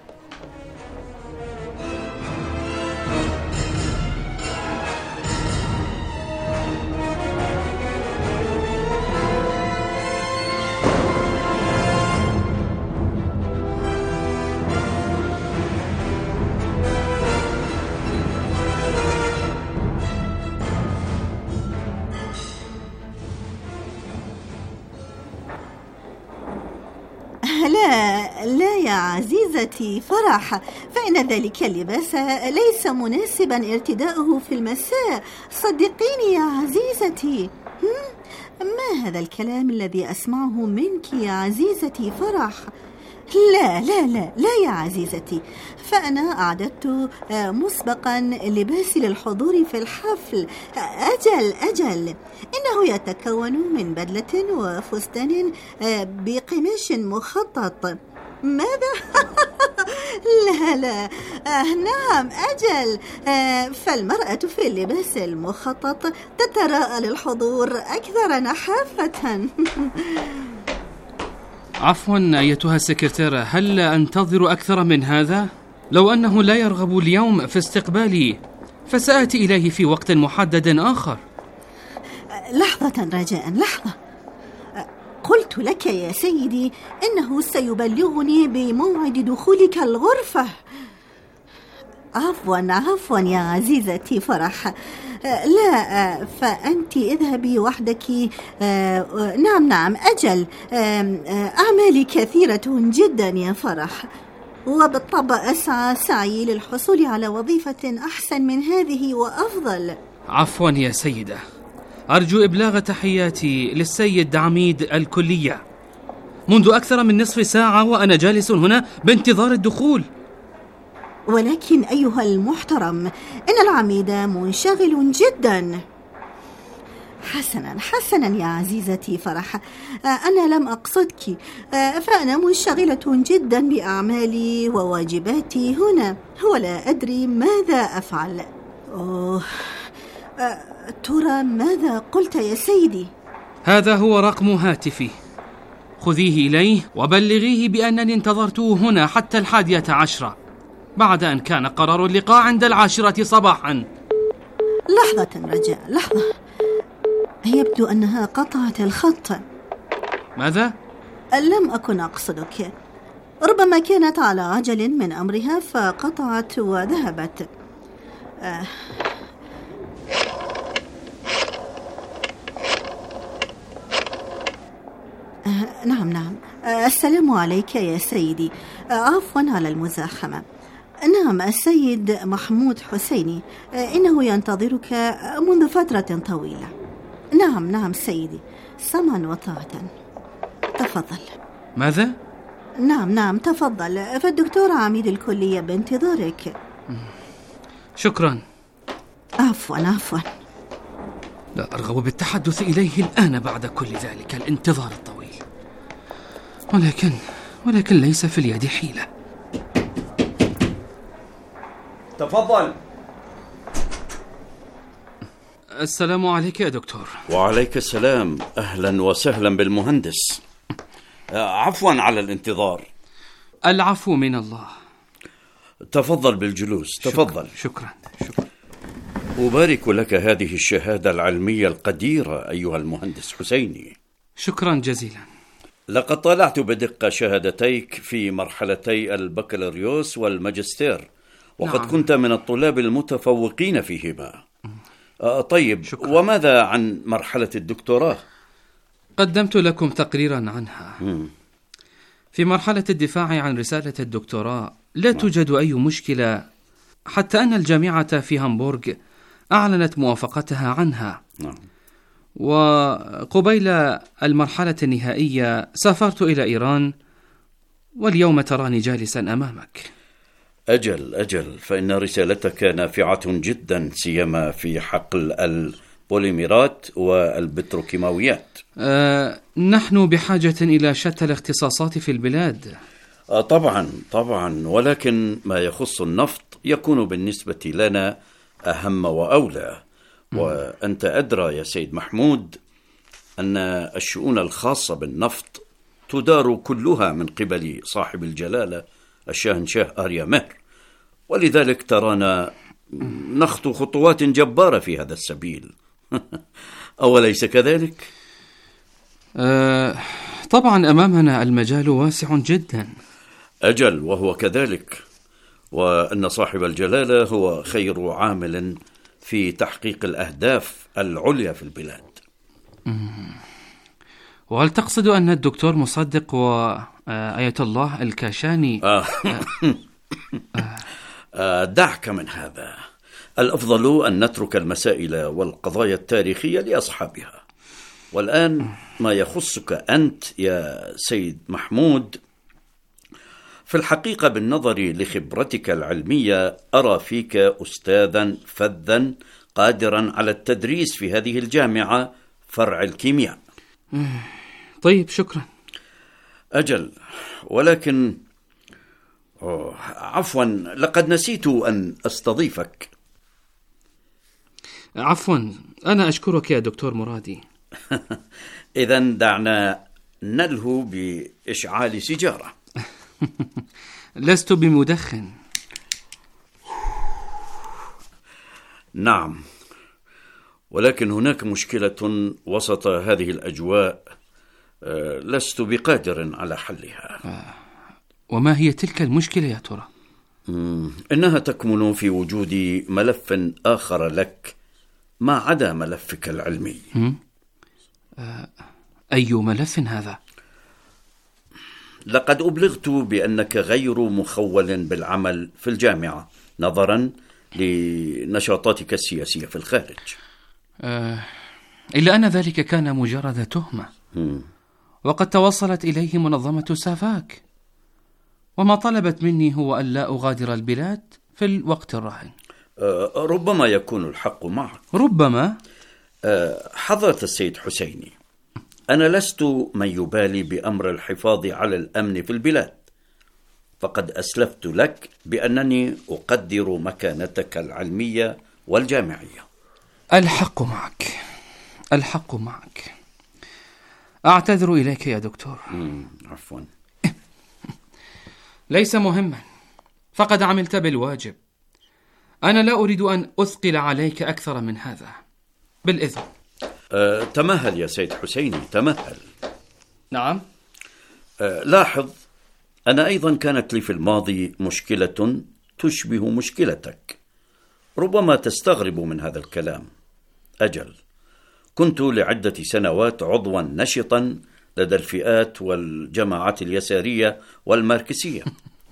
لا لا يا عزيزتي فرح، فإن ذلك اللباس ليس مناسبا ارتداؤه في المساء. صدقيني يا عزيزتي. ما هذا الكلام الذي أسمعه منك يا عزيزتي فرح؟ لا لا لا لا يا عزيزتي، فأنا أعددت مسبقا لباسي للحضور في الحفل. أجل أجل إنه يتكون من بدلة وفستان بقماش مخطط. ماذا؟ لا لا آه نعم أجل آه فالمرأة في اللباس المخطط تتراءى للحضور أكثر نحافة. عفوا أيتها السكرتيرة، هل أنتظر أكثر من هذا؟ لو أنه لا يرغب اليوم في استقبالي فسأتي إليه في وقت محدد آخر. لحظة رجاء، لحظة. قلت لك يا سيدي إنه سيبلغني بموعد دخولك الغرفة. عفوا عفوا يا عزيزتي فرح. لا فأنت اذهبي وحدك. نعم نعم أجل أعمالي كثيرة جدا يا فرح، وبالطبع أسعى سعي للحصول على وظيفة أحسن من هذه وأفضل. عفوا يا سيدة، أرجو إبلاغ تحياتي للسيد عميد الكلية. منذ أكثر من نصف ساعة وأنا جالس هنا بانتظار الدخول. ولكن أيها المحترم، إن العميد منشغل جدا. حسنا حسنا يا عزيزتي فرح، أنا لم أقصدك، فأنا منشغلة جدا بأعمالي وواجباتي هنا، ولا أدري ماذا أفعل. أوه. ترى ماذا قلت يا سيدي؟ هذا هو رقم هاتفي، خذيه إليه وبلغيه بأنني انتظرته هنا حتى الحادية عشرة، بعد أن كان قرار اللقاء عند العاشرة صباحا. لحظة رجاء، لحظة. يبدو أنها قطعت الخط. ماذا؟ لم أكن أقصدك، ربما كانت على عجل من أمرها فقطعت وذهبت. آه. آه نعم نعم. آه السلام عليك يا سيدي. آه عفوا على المزاحمة. نعم السيد محمود حسيني، آه إنه ينتظرك منذ فترة طويلة. نعم نعم سيدي، سمعا وطاعة. تفضل. ماذا؟ نعم نعم تفضل، فالدكتور عميد الكلية بانتظارك. شكرا. عفوا عفوا. لا أرغب بالتحدث إليه الآن بعد كل ذلك الانتظار الطويل، ولكن ولكن ليس في اليد حيلة. تفضل. السلام عليك يا دكتور. وعليك السلام، أهلا وسهلا بالمهندس. عفوا على الانتظار. العفو من الله. تفضل بالجلوس. تفضل. شكرا شكرا. أبارك لك هذه الشهادة العلمية القديرة أيها المهندس حسيني. شكرا جزيلا. لقد طالعت بدقة شهادتيك في مرحلتي البكالوريوس والماجستير، وقد نعم. كنت من الطلاب المتفوقين فيهما. آه طيب شكرا. وماذا عن مرحلة الدكتوراه؟ قدمت لكم تقريرا عنها. م. في مرحلة الدفاع عن رسالة الدكتوراه لا توجد أي مشكلة، حتى أن الجامعة في هامبورغ أعلنت موافقتها عنها. نعم. وقبيل المرحلة النهائية سافرت إلى إيران، واليوم تراني جالسا أمامك. أجل أجل، فإن رسالتك نافعة جدا، سيما في حقل البوليميرات والبتروكيماويات. أه نحن بحاجة إلى شتى الاختصاصات في البلاد. أه طبعا طبعا، ولكن ما يخص النفط يكون بالنسبة لنا أهم وأولى، وأنت أدرى يا سيد محمود أن الشؤون الخاصة بالنفط تدار كلها من قبل صاحب الجلالة الشاهنشاه آريا مهر، ولذلك ترانا نخطو خطوات جبارة في هذا السبيل. أوليس كذلك؟ أه طبعا أمامنا المجال واسع جدا. أجل، وهو كذلك، وأن صاحب الجلالة هو خير عامل في تحقيق الأهداف العليا في البلاد. وهل تقصد أن الدكتور مصدق وآية الله الكاشاني آه. آه. دعك من هذا، الأفضل أن نترك المسائل والقضايا التاريخية لأصحابها. والآن ما يخصك أنت يا سيد محمود، في الحقيقة بالنظر لخبرتك العلمية أرى فيك أستاذا فذا قادرا على التدريس في هذه الجامعة فرع الكيمياء. طيب، شكرا. أجل، ولكن عفوا، لقد نسيت أن أستضيفك. عفوا، أنا أشكرك يا دكتور مرادي. إذن دعنا نلهو بإشعال سيجارة. لست بمدخن. نعم، ولكن هناك مشكلة وسط هذه الأجواء لست بقادر على حلها. وما هي تلك المشكلة يا ترى؟ إنها تكمن في وجود ملف آخر لك ما عدا ملفك العلمي. أي ملف هذا؟ لقد أبلغت بأنك غير مخول بالعمل في الجامعة نظرا لنشاطاتك السياسية في الخارج. أه إلا أن ذلك كان مجرد تهمة، وقد توصلت إليه منظمة سافاك، وما طلبت مني هو أن لا أغادر البلاد في الوقت الراهن. أه ربما يكون الحق معك. ربما. أه حضرة السيد حسيني، أنا لست من يبالي بأمر الحفاظ على الأمن في البلاد، فقد أسلفت لك بأنني أقدر مكانتك العلمية والجامعية. الحق معك، الحق معك. أعتذر إليك يا دكتور. عفوا. ليس مهما، فقد عملت بالواجب. أنا لا أريد أن أثقل عليك أكثر من هذا. بالإذن. أه، تمهل يا سيد حسيني، تمهل. نعم. أه، لاحظ، أنا أيضا كانت لي في الماضي مشكلة تشبه مشكلتك، ربما تستغرب من هذا الكلام. أجل، كنت لعدة سنوات عضوا نشطا لدى الفئات والجماعات اليسارية والماركسية.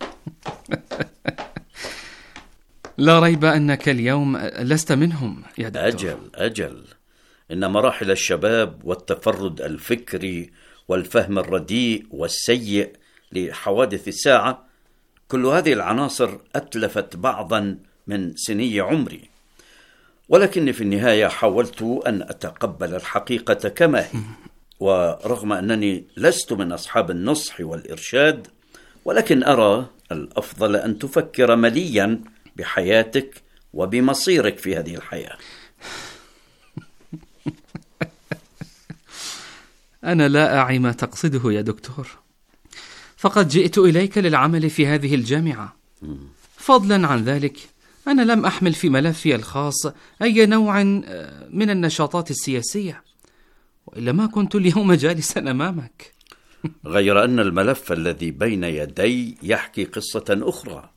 لا ريب أنك اليوم لست منهم يا دكتور. أجل أجل، إن مراحل الشباب والتفرد الفكري والفهم الرديء والسيء لحوادث الساعة، كل هذه العناصر أتلفت بعضا من سني عمري، ولكني في النهاية حاولت أن أتقبل الحقيقة كما هي. ورغم أنني لست من أصحاب النصح والإرشاد، ولكن أرى الأفضل أن تفكر مليا بحياتك وبمصيرك في هذه الحياة. أنا لا أعي ما تقصده يا دكتور، فقد جئت إليك للعمل في هذه الجامعة. فضلا عن ذلك، أنا لم أحمل في ملفي الخاص أي نوع من النشاطات السياسية، وإلا ما كنت اليوم جالسا أمامك. غير أن الملف الذي بين يدي يحكي قصة أخرى.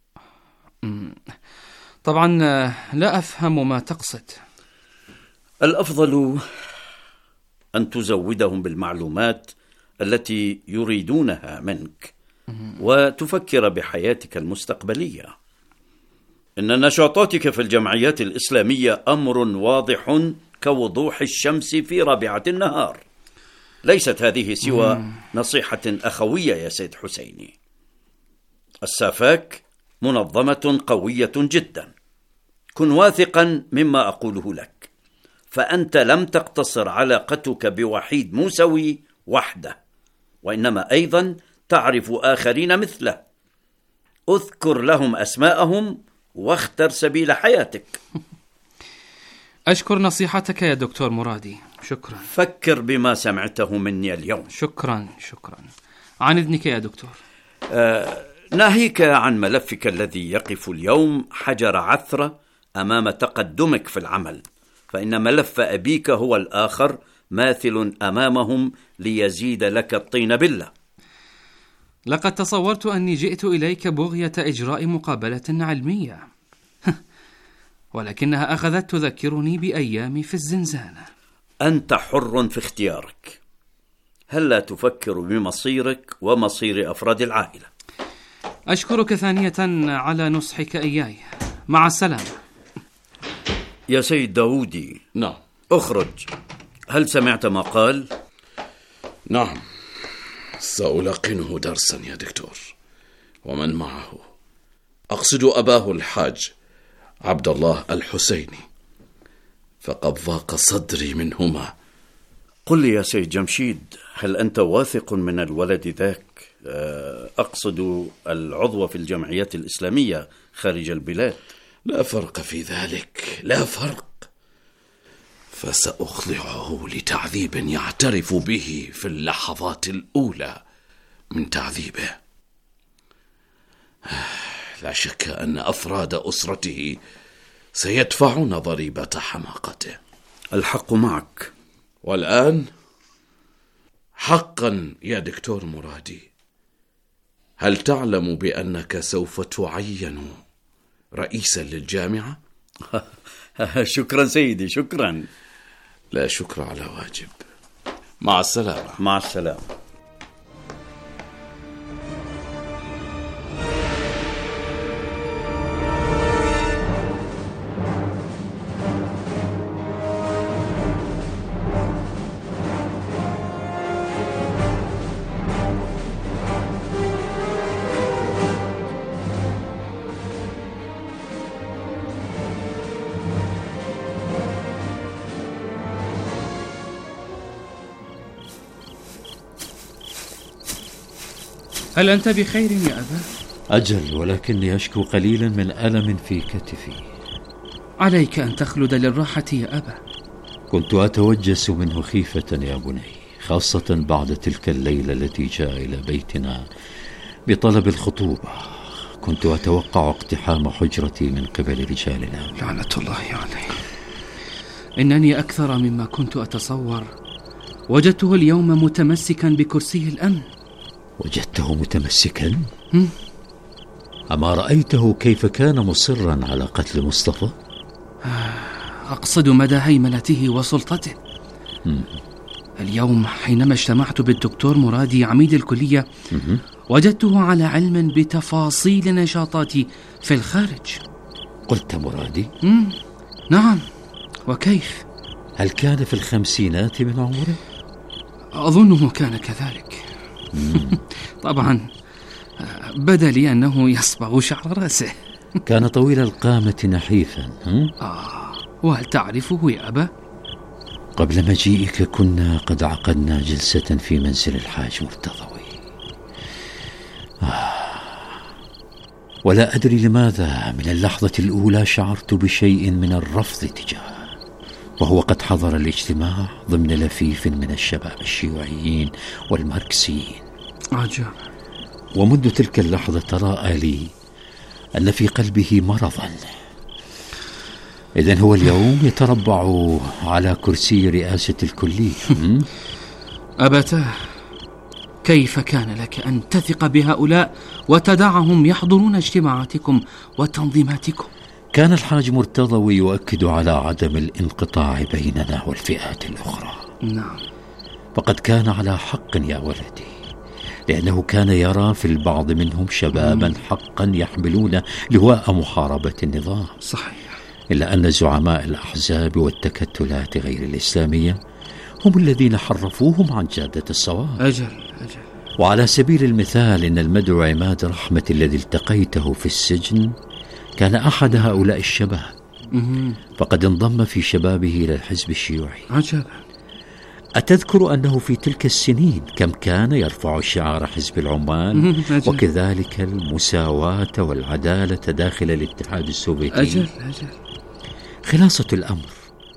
طبعا لا أفهم ما تقصد. الأفضل أن تزودهم بالمعلومات التي يريدونها منك، وتفكر بحياتك المستقبلية. إن نشاطاتك في الجمعيات الإسلامية أمر واضح كوضوح الشمس في رابعة النهار. ليست هذه سوى نصيحة أخوية يا سيد حسيني. السافاك منظمة قوية جدا، كن واثقا مما أقوله لك، فأنت لم تقتصر علاقتك بوحيد موسوي وحده، وإنما أيضا تعرف آخرين مثله. أذكر لهم أسماءهم واختر سبيل حياتك. أشكر نصيحتك يا دكتور مرادي، شكرا. فكر بما سمعته مني اليوم. شكرا شكرا. عن إذنك يا دكتور. آه ناهيك عن ملفك الذي يقف اليوم حجر عثرة أمام تقدمك في العمل، فإن ملف أبيك هو الآخر ماثل أمامهم ليزيد لك الطين بلة. لقد تصورت أني جئت إليك بغية إجراء مقابلة علمية ولكنها أخذت تذكرني بأيامي في الزنزانة. أنت حر في اختيارك، هل لا تفكر بمصيرك ومصير أفراد العائلة؟ أشكرك ثانية على نصحك إياي، مع السلامة. يا سيد داودي. نعم. أخرج. هل سمعت ما قال؟ نعم، سألقنه درسا يا دكتور، ومن معه أقصد أباه الحاج عبد الله الحسيني، فقد ضاق صدري منهما. قل لي يا سيد جمشيد، هل أنت واثق من الولد ذاك؟ أقصد العضو في الجمعيات الإسلامية خارج البلاد. لا فرق في ذلك، لا فرق، فسأخضعه لتعذيب يعترف به في اللحظات الأولى من تعذيبه. لا شك أن أفراد أسرته سيدفعون ضريبة حماقته. الحق معك. والآن حقا يا دكتور مرادي، هل تعلم بأنك سوف تعين رئيسا للجامعة؟ شكرا سيدي، شكرا. لا شكر على واجب. مع السلامة. مع السلامة. هل أنت بخير يا أبا؟ أجل، ولكني أشكو قليلا من ألم في كتفي. عليك أن تخلد للراحة يا أبا. كنت أتوجس منه خيفة يا بني، خاصة بعد تلك الليلة التي جاء إلى بيتنا بطلب الخطوبة. كنت أتوقع اقتحام حجرتي من قبل رجال الأمن. لعنة الله عليه. إنني أكثر مما كنت أتصور وجدته اليوم متمسكا بكرسي الأمن. وجدته متمسكا؟ أما رأيته كيف كان مصرا على قتل مصطفى؟ أقصد مدى هيمنته وسلطته. مم. اليوم حينما اجتمعت بالدكتور مرادي عميد الكلية مم. وجدته على علم بتفاصيل نشاطاتي في الخارج. قلت مرادي؟ مم. نعم، وكيف؟ هل كان في الخمسينات من عمره؟ أظنه كان كذلك. طبعا بدا لي أنه يصبغ شعر رأسه. كان طويل القامة نحيفا. آه. وهل تعرفه يا أبا؟ قبل مجيئك كنا قد عقدنا جلسة في منزل الحاج مرتضوي. آه. ولا أدري لماذا من اللحظة الأولى شعرت بشيء من الرفض تجاهه، وهو قد حضر الاجتماع ضمن لفيف من الشباب الشيوعيين والماركسيين. عجب. ومنذ تلك اللحظة تراءى لي أن في قلبه مرضا. إذن هو اليوم يتربع على كرسي رئاسة الكلية. أبتاه، كيف كان لك أن تثق بهؤلاء وتدعهم يحضرون اجتماعاتكم وتنظيماتكم؟ كان الحاج مرتضوي يؤكد على عدم الانقطاع بيننا والفئات الأخرى. نعم. فقد كان على حق يا ولدي، لأنه كان يرى في البعض منهم شبابا حقا يحملون لواء محاربة النظام. صحيح. إلا أن زعماء الأحزاب والتكتلات غير الإسلامية هم الذين حرفوهم عن جادة الصواب. أجل أجل. وعلى سبيل المثال إن المدعو عماد رحمة الذي التقيته في السجن كان أحد هؤلاء الشباب، فقد انضم في شبابه إلى الحزب الشيوعي. عجبا. أتذكر أنه في تلك السنين كم كان يرفع شعار حزب العمال وكذلك المساواة والعدالة داخل الاتحاد السوفيتي. أجل أجل. خلاصة الأمر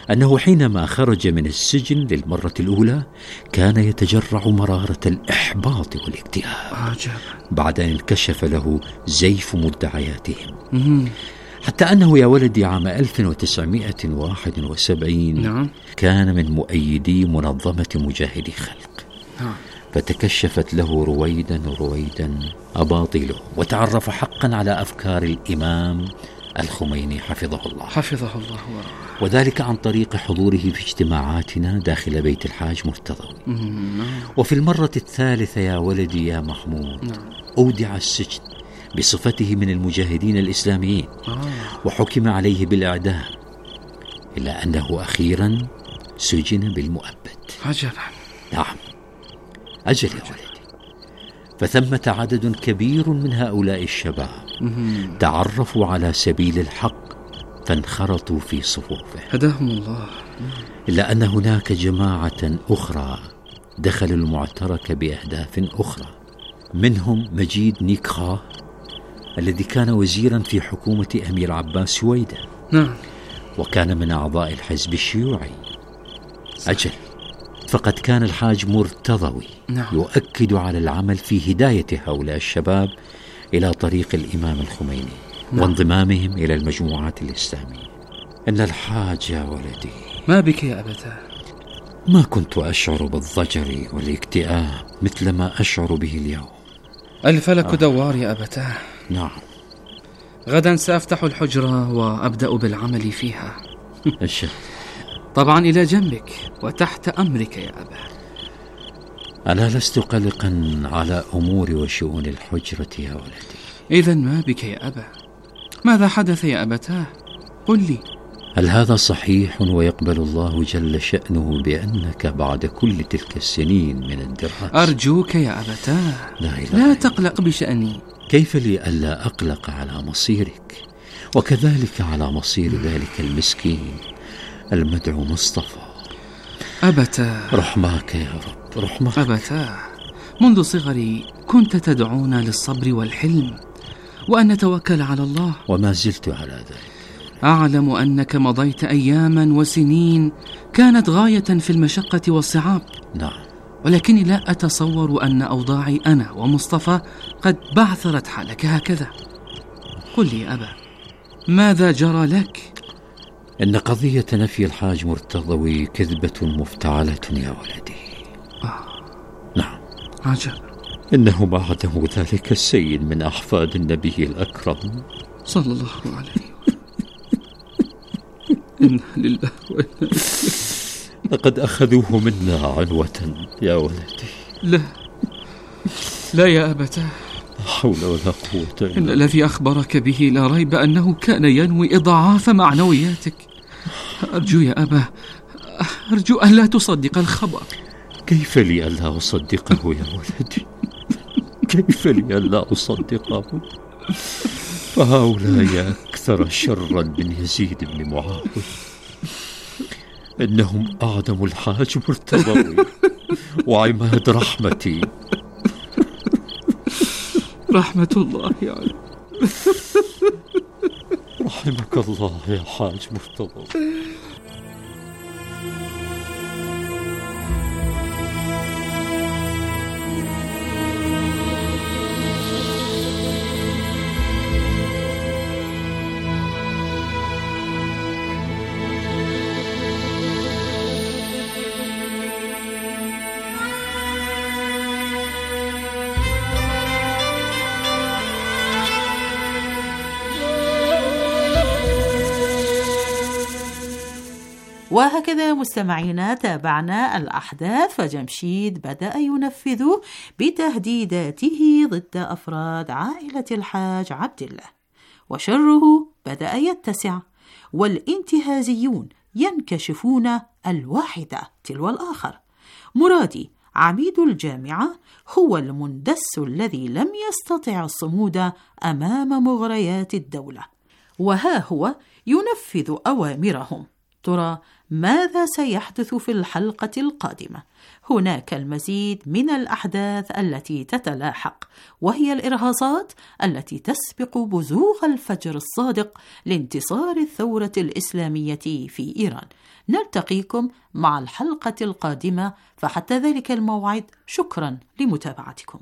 أنه حينما خرج من السجن للمرة الأولى كان يتجرع مرارة الإحباط والاكتئاب بعد أن انكشف له زيف مدعياتهم، حتى أنه يا ولدي عام ألف وتسعمائة وواحد وسبعين نعم. كان من مؤيدي منظمة مجاهدي خلق نعم. فتكشفت له رويدا رويدا أباطيله، وتعرف حقا على أفكار الإمام الخميني حفظه الله حفظه الله ورعاه، وذلك عن طريق حضوره في اجتماعاتنا داخل بيت الحاج مرتضوي. وفي المرة الثالثة يا ولدي يا محمود نعم. أودع السجن بصفته من المجاهدين الإسلاميين آه. وحكم عليه بالإعدام، إلا أنه أخيرا سجن بالمؤبد. عجبا. نعم أجل يا ولدي. فثمة عدد كبير من هؤلاء الشباب مم. تعرفوا على سبيل الحق فانخرطوا في صفوفه هداهم الله. إلا أن هناك جماعة أخرى دخلوا المعترك بأهداف أخرى، منهم مجيد نيكخا الذي كان وزيرا في حكومة أمير عباس سويدة نعم. وكان من أعضاء الحزب الشيوعي. أجل، فقد كان الحاج مرتضوي نعم. يؤكد على العمل في هداية هؤلاء الشباب إلى طريق الإمام الخميني نعم. وانضمامهم إلى المجموعات الإسلامية. إن الحاج يا ولدي. ما بك يا أبتاه؟ ما كنت أشعر بالضجر والاكتئاب مثل ما أشعر به اليوم. الفلك آه. دوار يا أبتاه. نعم. غدا سأفتح الحجرة وأبدأ بالعمل فيها. الشيء طبعا إلى جنبك وتحت أمرك يا أبا. أنا لست قلقا على أمور وشؤون الحجرة يا ولدي. إذن ما بك يا أبا؟ ماذا حدث يا أبتاه؟ قل لي. هل هذا صحيح ويقبل الله جل شأنه بأنك بعد كل تلك السنين من الدراسة؟ أرجوك يا أبتاه لا, لا تقلق بشأني. كيف لي ألا أقلق على مصيرك وكذلك على مصير ذلك المسكين المدعو مصطفى؟ أبتاه رحماك يا رب رحماك. أبتاه منذ صغري كنت تدعونا للصبر والحلم وأن نتوكل على الله، وما زلت على ذلك. أعلم أنك مضيت أياما وسنين كانت غاية في المشقة والصعاب. نعم. ولكني لا أتصور أن أوضاعي أنا ومصطفى قد بعثرت حالك هكذا. قل لي يا أبا، ماذا جرى لك؟ إن قضية نفي الحاج مرتضوي كذبة مفتعلة يا ولدي. آه. نعم. عجب. إنه ما عدم ذلك السيد من أحفاد النبي الأكرم صلى الله عليه وسلم. إنا لله وإنا لقد أخذوه منا عنوة يا ولدي. لا لا يا أبتاه، لا حول ولا قوة إلا إن الذي أخبرك به لا ريب أنه كان ينوي إضعاف معنوياتك. أرجو يا أبا، أرجو أن لا تصدق الخبر. كيف لي ألا أصدقه يا ولدي؟ كيف لي ألا أصدقه؟ فهؤلاء أكثر شرا من يزيد بن معاوية. إنهم أعدموا الحاج مرتضوي وعماد رحمتي. رحمة الله يعني. رحمك الله يا حاج مرتضوي. وهكذا مستمعينا تابعنا الأحداث، فجمشيد بدأ ينفذ بتهديداته ضد أفراد عائلة الحاج عبد الله، وشره بدأ يتسع، والانتهازيون ينكشفون الواحدة تلو الآخر. مرادي عميد الجامعة هو المندس الذي لم يستطع الصمود أمام مغريات الدولة، وها هو ينفذ أوامرهم. ترى ماذا سيحدث في الحلقة القادمة؟ هناك المزيد من الأحداث التي تتلاحق، وهي الإرهاصات التي تسبق بزوغ الفجر الصادق لانتصار الثورة الإسلامية في إيران. نلتقيكم مع الحلقة القادمة، فحتى ذلك الموعد شكرا لمتابعتكم.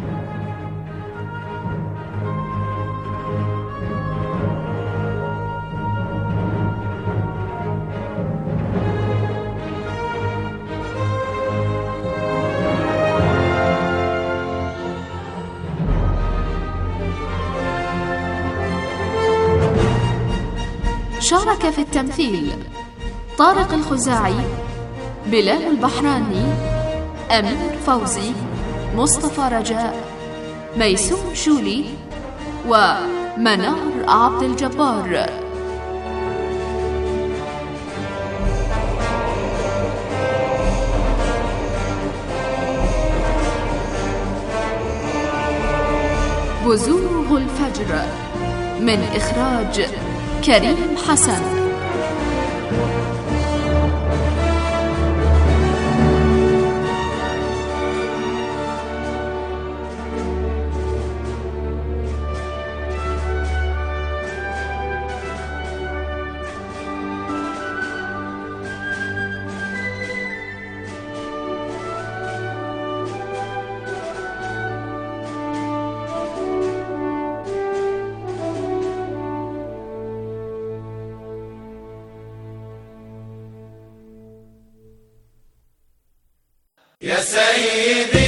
شارك في التمثيل طارق الخزاعي، بلال البحراني، أمير فوزي، مصطفى رجاء، ميسون شولي، ومنار عبد الجبار. بزوغ الفجر من إخراج كريم حسن. يا سيدي